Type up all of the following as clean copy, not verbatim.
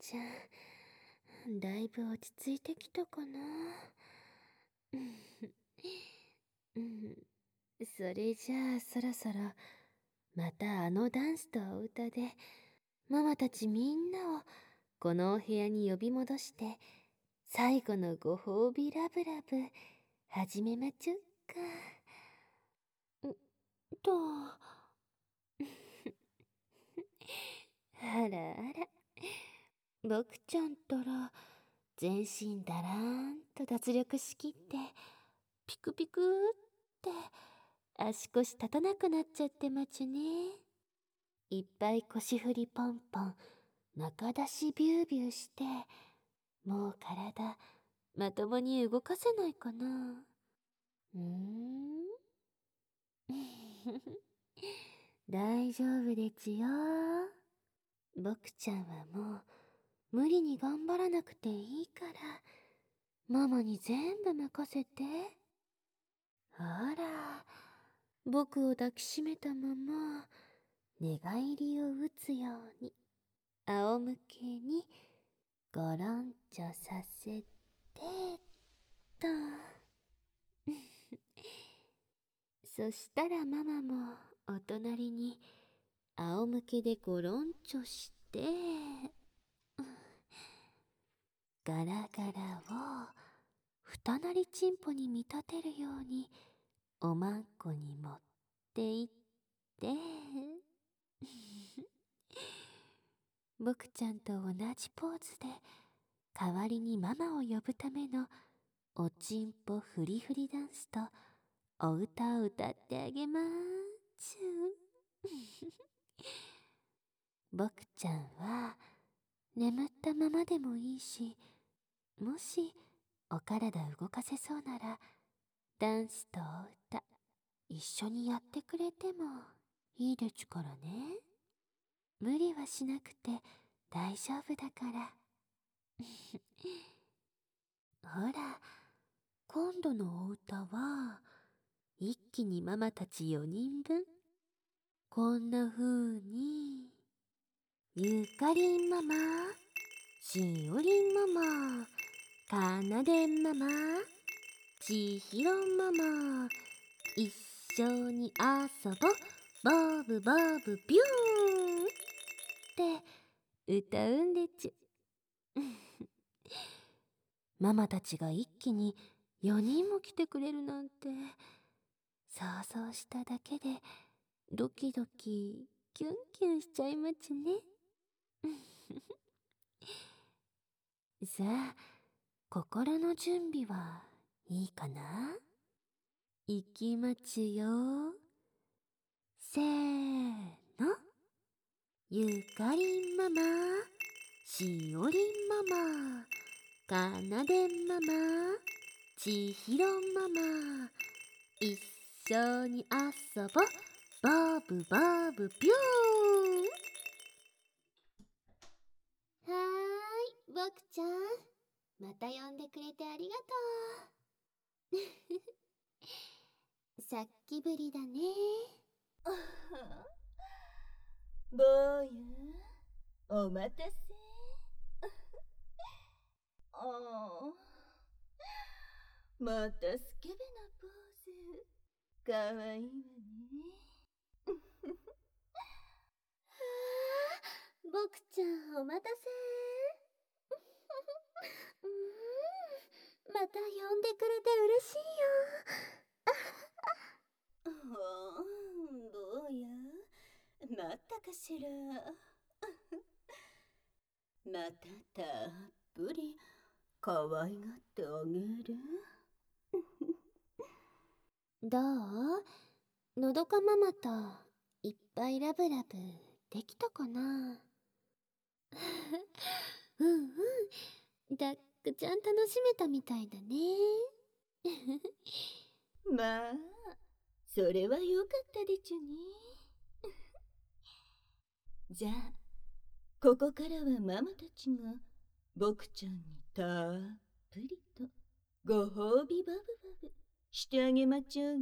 ちゃん、だいぶ落ち着いてきたかな。うん、それじゃあそろそろまたあのダンスとお歌でママたちみんなをこのお部屋に呼び戻して最後のご褒美ラブラブ始めまちょっか。とあらあら、僕ちゃんったら全身だらーんと脱力しきってピクピクって足腰立たなくなっちゃってまちゅね。いっぱい腰振りポンポン中出しビュービューしてもう体まともに動かせないかな。大丈夫でちよ。僕ちゃんはもう無理に頑張らなくていいからママに全部任せて。ほら、僕を抱きしめたまま寝返りを打つように仰向けにゴロンチョさせてと。そしたらママもお隣に仰向けでゴロンチョしてガラガラを二なりちんぽに見立てるようにおまんこに持っていって僕ちゃんと同じポーズで代わりにママを呼ぶためのおちんぽフリフリダンスとお歌を歌ってあげまーちゅ。僕ちゃんは眠ったままでもいいし、もしお体動かせそうならダンスとお歌一緒にやってくれてもいいでちゅからね。無理はしなくて大丈夫だから。ほら、今度のお歌は一気にママたち4人分こんな風にゆかりんママ、しおりんママ、かなでんママ、ちひろママ、一緒に遊ぼボブボブビューンって歌うんでちゅ。ママたちが一気に4人も来てくれるなんて想像しただけでドキドキキュンキュンしちゃいまちゅね。さあ、心の準備はいいかな？いきまちゅよ。せーの。ゆかりんママ、しおりんママ、かなでんママ、ちひろママ、一緒に遊ぼボブボブビューン。はーい、僕ちゃん、また呼んでくれてありがとう。さっきぶりだね。 坊や、お待たせ。ああ、またスケベなポーズ。かわいいわね。 僕ちゃんお待たせ。また呼んでくれて嬉しい坊や、なったかしら。またたっぷり可愛がってあげる。 よ。どう？のどかママといっぱいラブラブできたかな？うんうん、だっくちゃん楽しめたみたいだね。 まあ、それはよかったでちゅね。じゃあ、ここからはママたちが僕ちゃんにたっぷりとご褒美バブバブしてあげまちゃうね。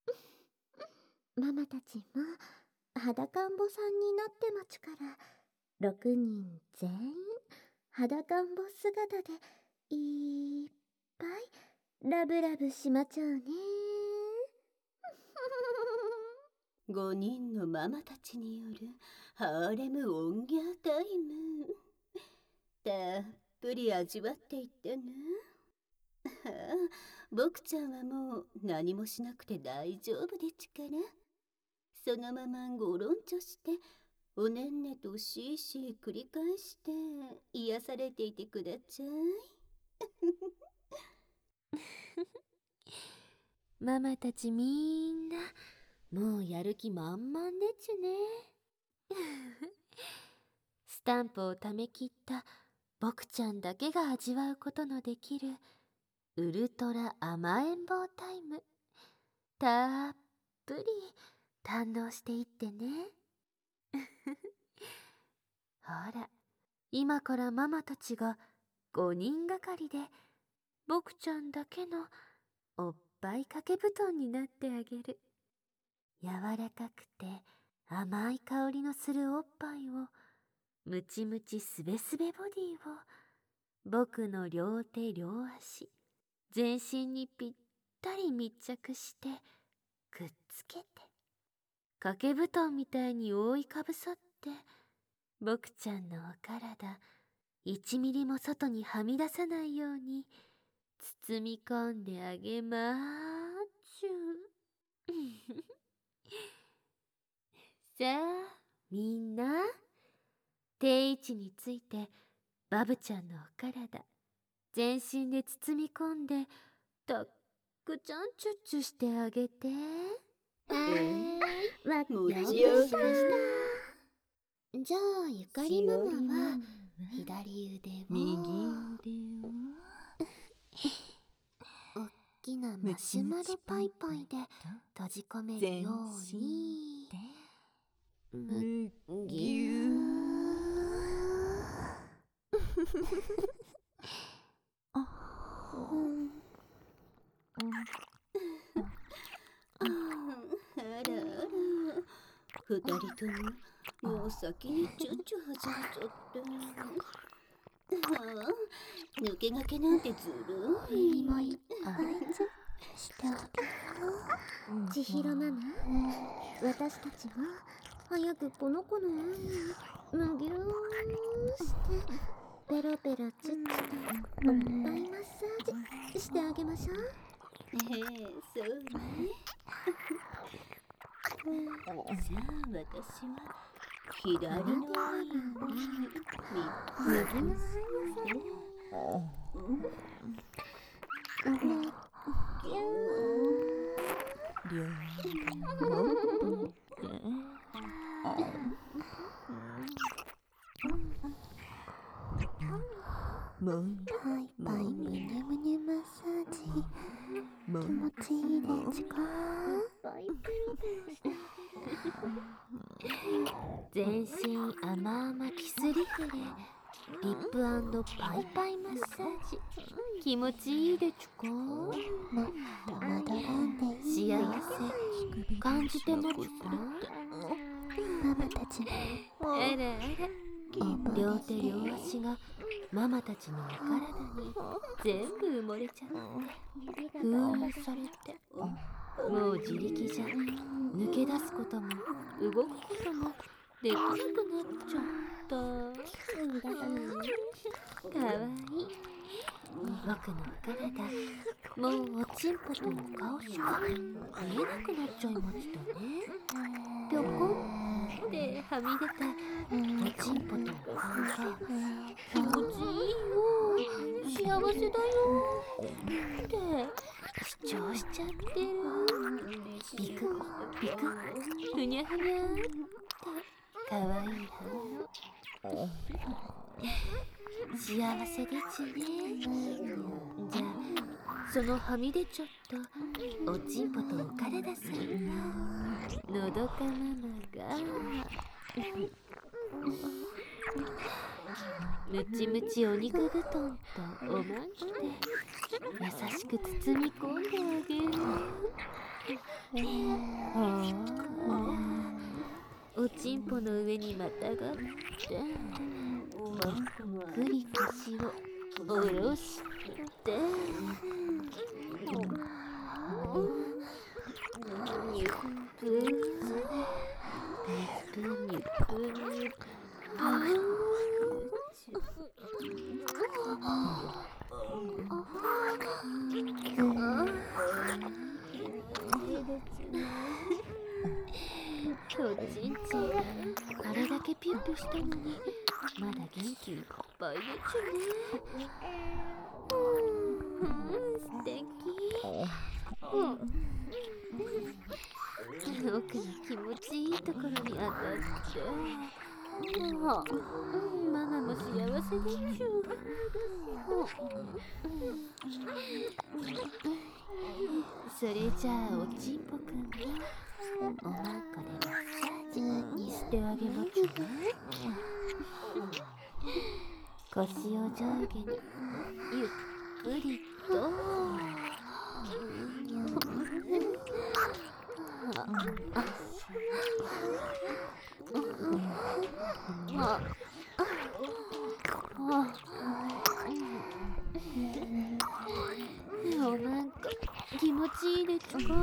ママたちも裸んぼさんになってまちゅから 6人全員裸んぼ姿でいっぱいラブラブしまちゃうね。 5人のママたちによるハーレム音ギャータイム。たっぷり味わっていってね。僕ちゃんはもう何もしなくて大丈夫でちから。そのままゴロンチョしておねんねとシーシー繰り返して癒されていてくだちゃい。 ママたちみんなもうやる気満々でちゅね。スタンプをためきった僕ちゃんだけが味わうことのできるウルトラ甘えん坊タイム、たっぷり堪能していってね。ほら、今からママたちが5人がかりで僕ちゃんだけのおっぱい掛け布団になってあげる。柔らかくて甘い香りのするおっぱいを、ムチムチすべすべボディを僕の両手両足全身にぴったり密着してくっつけて、掛け布団みたいに覆いかぶさって僕ちゃんのお体1ミリも外にはみ出さないように包み込んであげまーちゅ。さあみんな、定位置についてバブちゃんのお体全身で包み込んでたっくちゃんチュッチュしてあげて。わもちろん了解しました。じゃあゆかりママは左腕を右腕をおっきなマシュマロパイパイで閉じ込めるようにむぎゅー。 あらあら、2人とももう先にチュッチュ始めちゃって。抜け駆けなんてずるい。 もういっぱいしてあげるよ。千尋ママ、私たちは早くこの子の前にむぎゅーしてペロペロチュッチュとおっぱいマッサージしてあげましょう。 そうね。じゃあ私は左の愛を右のハイパイムニュムニュマッサージ気持ちいいですか？全身甘々キスリフレリップ&パイパイマッサージ気持ちいいでちゅか？もっと戻らんでいいよ。幸せ感じてもちゅか？ママたちもあらあら、両手両足がママたちのお体に全部埋もれちゃって封印されて、もう自力じゃ抜け出すことも動くこともできなくなっちゃった。かわいい僕のお体、もうおちんぽとお顔しか見えなくなっちゃいましたね。ぴょこんってはみ出たおちんぽとお顔が気持ちいいよ、幸せだよって主張しちゃってる。ビクビクふにゃふにゃってかわいい反応。幸せでちね。じゃあそのはみ出ちゃったおちんぽとお体さんのどかママがムチムチお肉布団とおまんで優しく包み込んであげる。おおちんぽの上にまたがって、ゆっくり腰を下ろして、ニュップニュップニュップニュップ。おちんちん、あれだけピュッピュしたのにまだ元気いっぱいでちゅね。素敵。奥の気持ちいいところに当たって、ママも幸せでちゅ。それじゃあおちんぽくんがおまんこでマッサージにしてあげまちゅね。腰を上下にゆっくりと。おまんこ気持ちいいですか？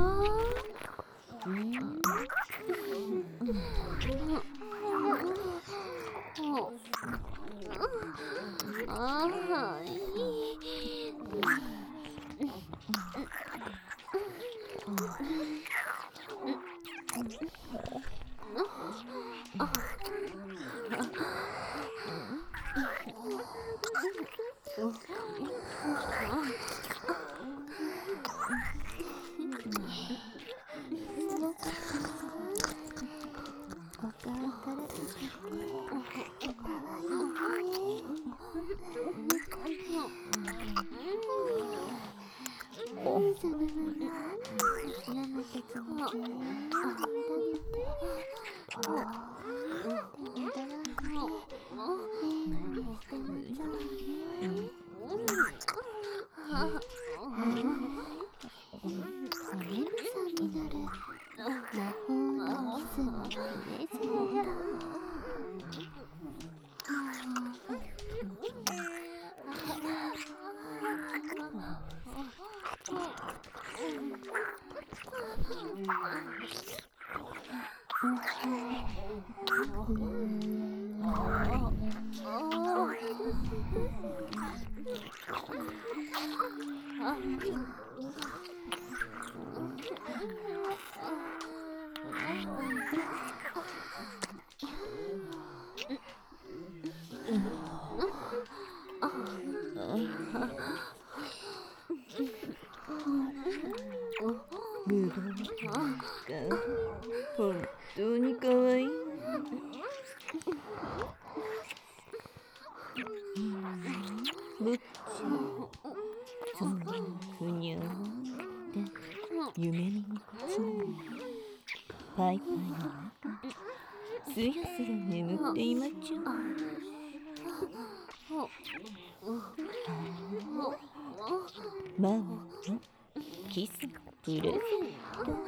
本当にかわいい。ぶっちゃん、ふにゃーって夢見心地パイパイの中すやすや眠っていまちゅ。ママのキスプレゼント。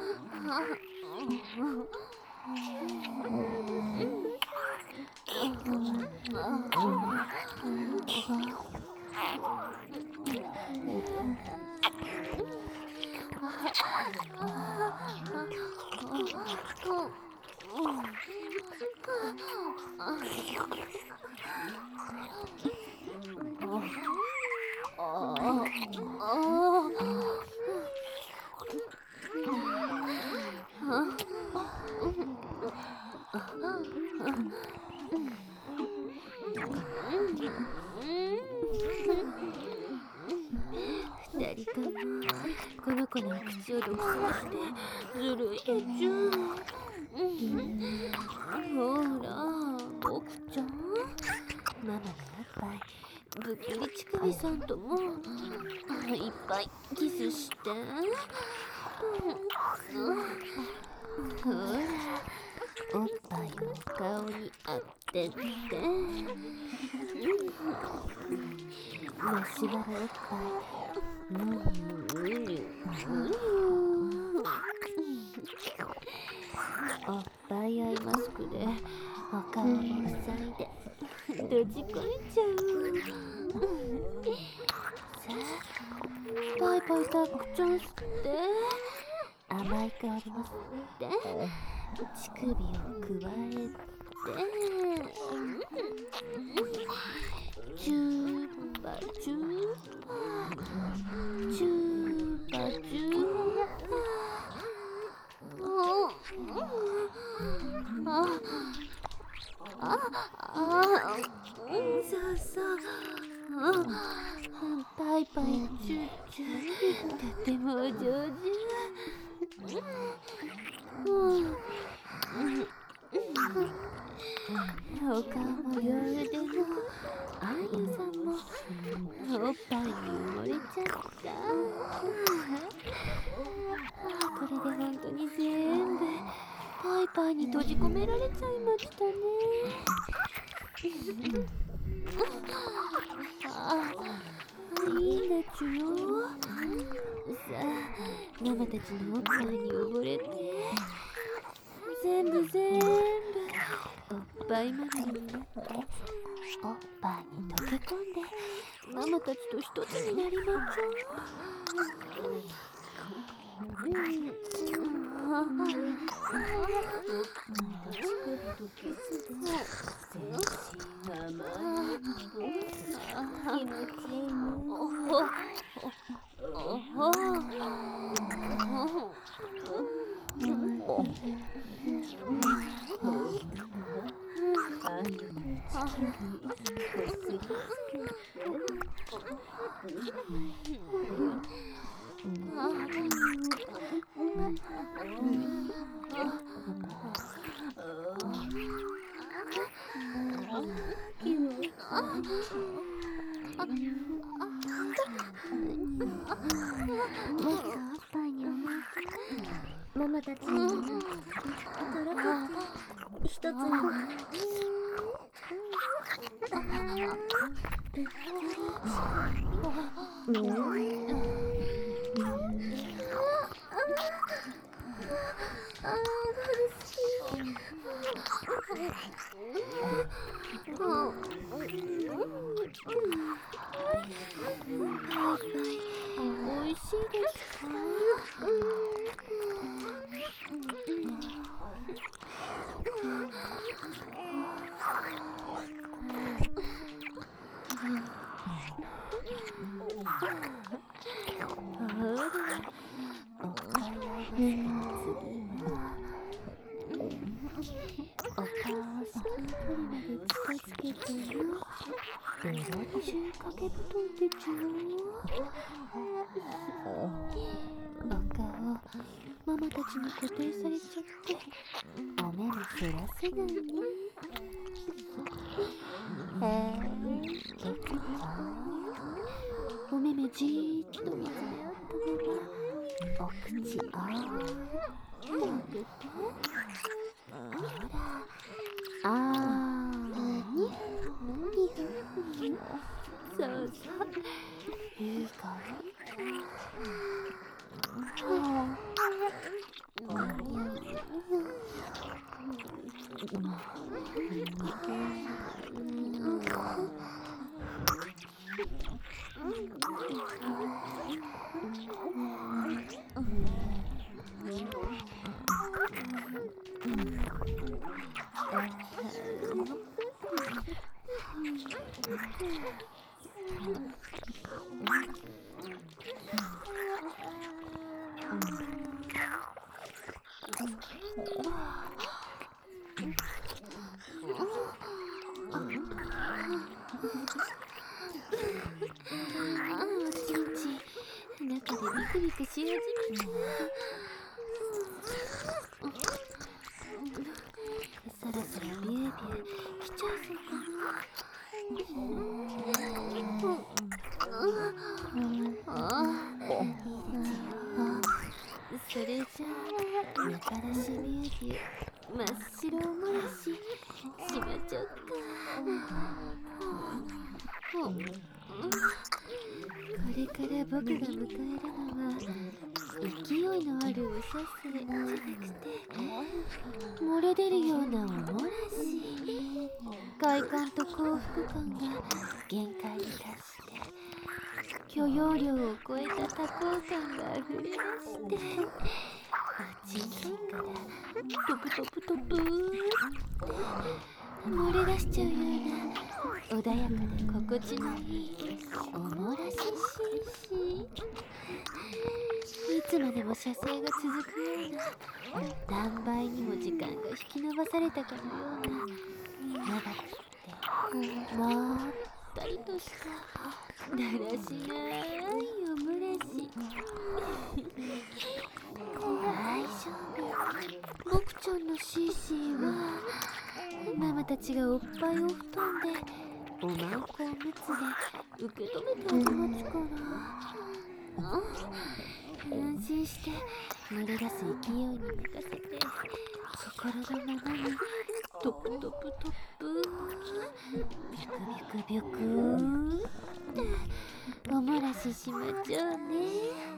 二人ともこの子の口を独占してずるいでちゅ。ほらボクちゃん、ママのおっぱいぶっきり乳首さんともいっぱいキスして。ほらおっぱいをお顔に当てて、マシュマロおっぱいむにゅむにゅおっぱいアイマスクでち込めちゃう。さあ、パイパイたくちゃん吸って、甘い香りも吸って、乳首をくわえて、チューパチューパ、チューパチューそうそう、パイパイチューチュー、とてもお上手。お顔も両腕もあゆさんもおっぱいに埋もれちゃった。これで本当に全部パイパイに閉じ込められちゃいましたね。いいんだちゅよ。さあ、ママたちのおっぱいに溺れて、全部おっぱいまみれになって、おっぱいに溶け込んで、ママたちと一つになりましょう。ママたちにとろけ一つにおいしいですか？お顔を至近距離まで近づけてよ。ベロ中掛け布団でちゅよ。お顔ママたちに固定されちゃって、お目もそらせないね。結構お目目じーっと見つめ合ったまま、お口を開けて、ほら、そうそう、いい香り。中でビクビクし始めた。そろそろビュービュー来ちゃいそうかな。それじゃあ、みたらしビュービュー真っ白おもやししまちょっか。これから僕が迎えるのは勢いのあるおさすれじゃなくて、漏れ出るようなおもらし、快感と幸福感が限界に達して許容量を超えた多幸感があふれ出して、おちんちんからトプトプトプーって漏れ出しちゃうような穏やかで心地のいいおもらし紳士。いつまでも射精が続くような、何倍にも時間が引き延ばされたかのような長くってまったりとしただらしないオムラシ。大丈夫、僕ちゃんのシーシーはママたちがおっぱいお布団でおまんこおむつで受け止めてあげますから。安心して漏れ出す勢いに任せて、心のままにトプトプトプビクビクビクっておもらししましょうね。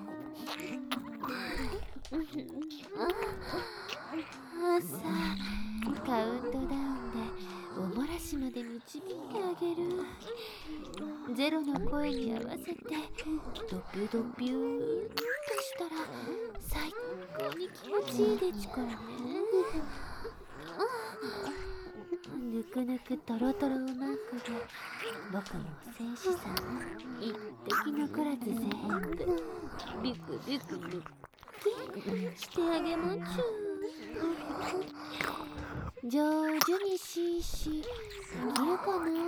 さあ、カウントダウンでおもらしまで導いてあげる。ゼロの声に合わせてドピュドピューっとしたら最高に気持ちいいでちからね。ぬくぬくとろとろおまんこで僕の戦士さん一滴残らず全部ビクビクビクしてあげまちゅう。上手にシーシーできるかな。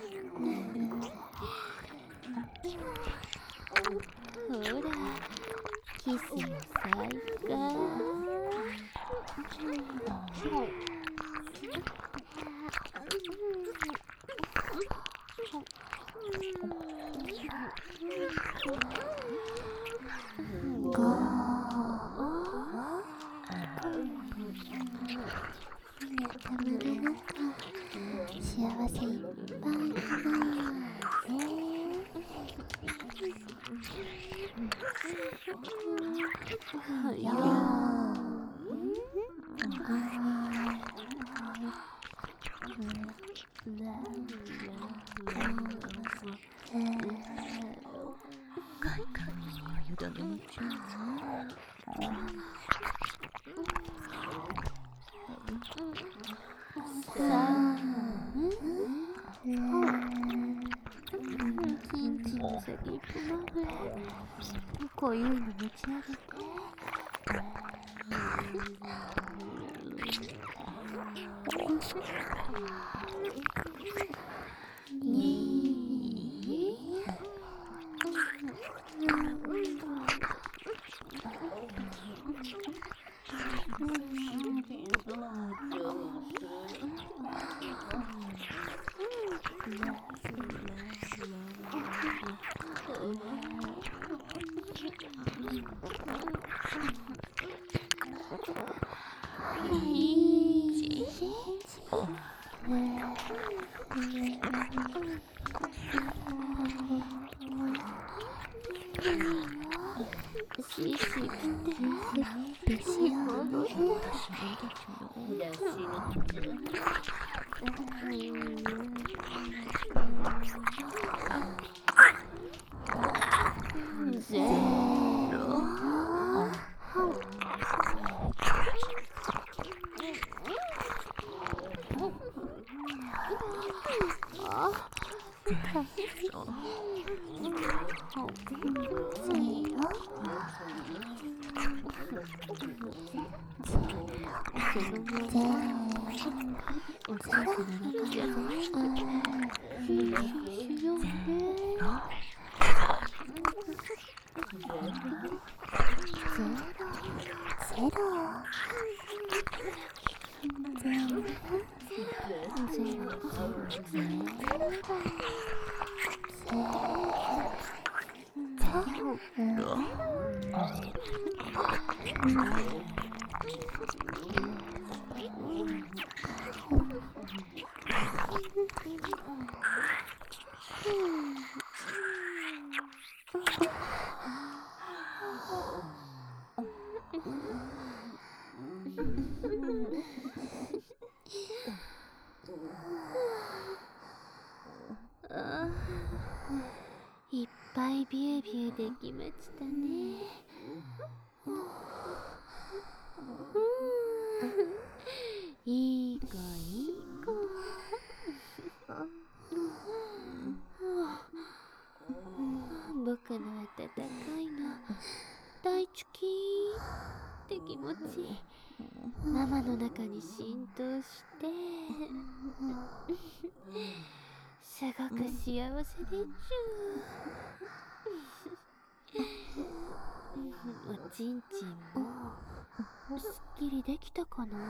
ほら、キスも再開。幸せいっぱいキンチの先っぽまでこういうの持ち上げてね。いい子いい子。僕の温かいの大好きって気持ちママの中に浸透してすごく幸せでちゅ。おちんちんもすっきりできたかな。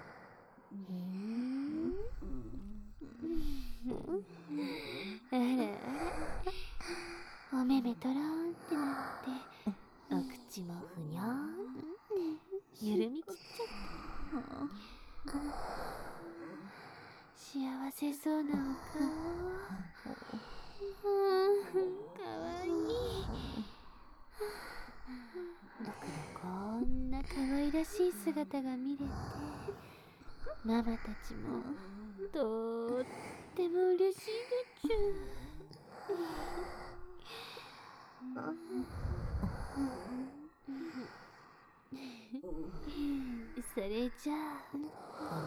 あらあら、お目目とろんってなってお口もふにゃーんって緩みきっちゃった。幸せそうなお顔。かわいい。僕のこんな可愛らしい姿が見れてママたちもとっても嬉しいでちゅ。それじゃあこの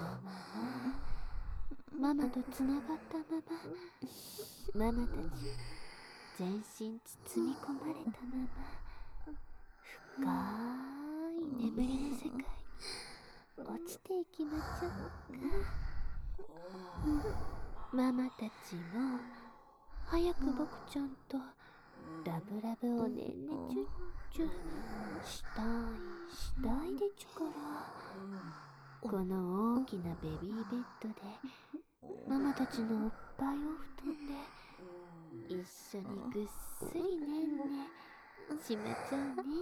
ままママとつながったままママたち全身包み込まれたまま深い眠りの世界に落ちていきましょうか。ママたちも早く僕ちゃんとラブラブおねんねチュッチュしたいでちゅから、この大きなベビーベッドでママたちのおっぱいを布団で一緒にぐっすりねんねしまちょうね。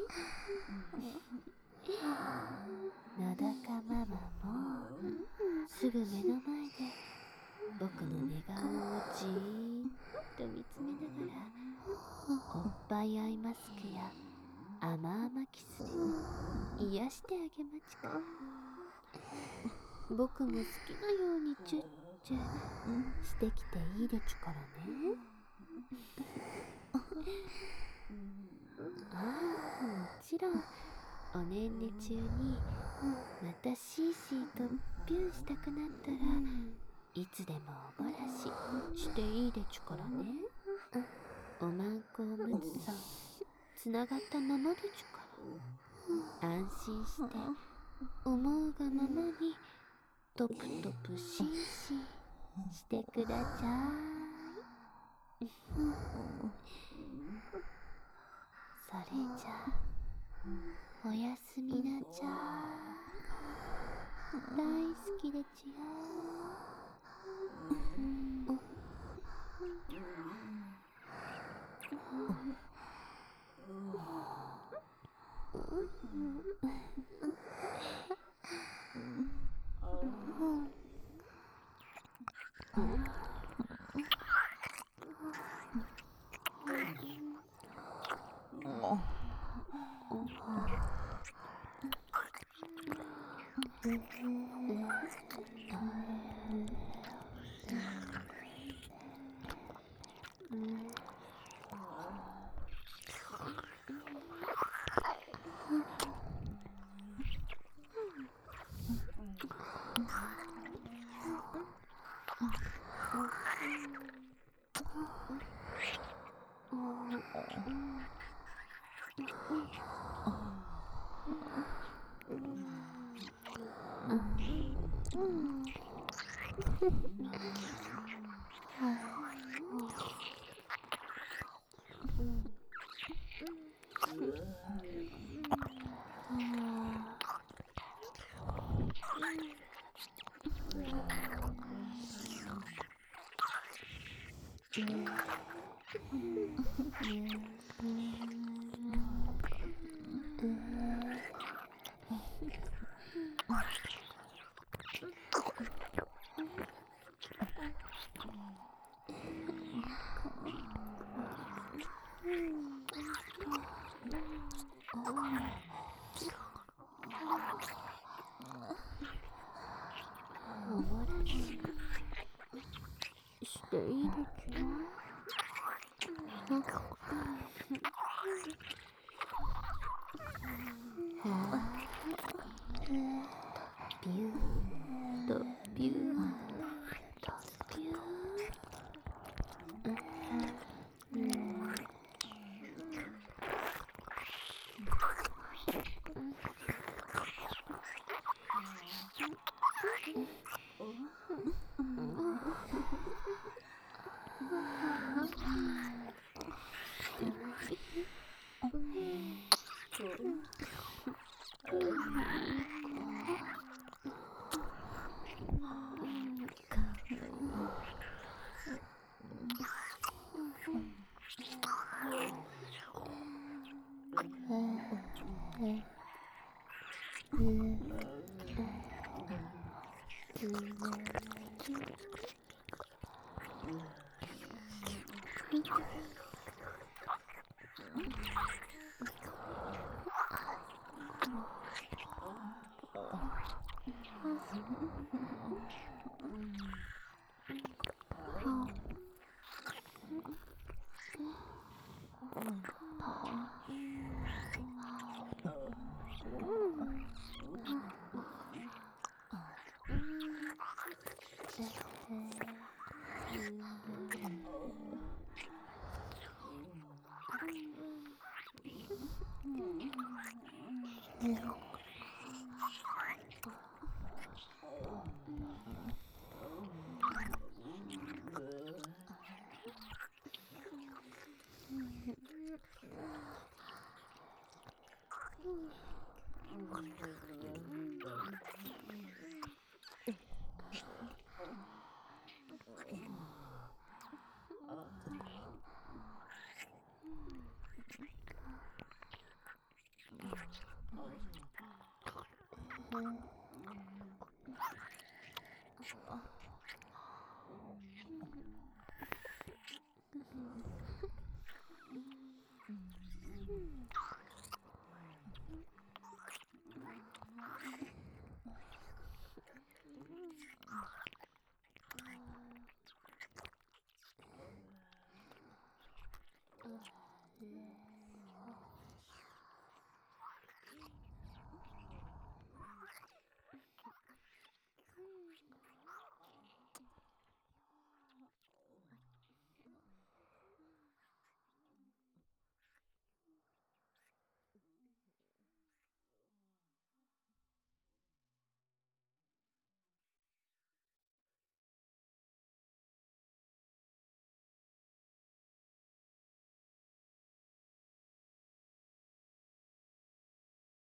のだかママもすぐ目の前で僕の寝顔をじーっと見つめながらおっぱいアイマスクや甘々キスで癒してあげまちか。僕も好きなようにチュッチュしてきていいでちゅからね。もちろんおねんね中にまたシーシーとピュンしたくなったらいつでもおもらししていいでちゅからね。おまんこおむつさんつながったままでちゅから、安心して思うがままにトプトプシーシーしてください。それじゃおやすみなちゃ大好きでちゅよ。おもらししていいでちゅよ。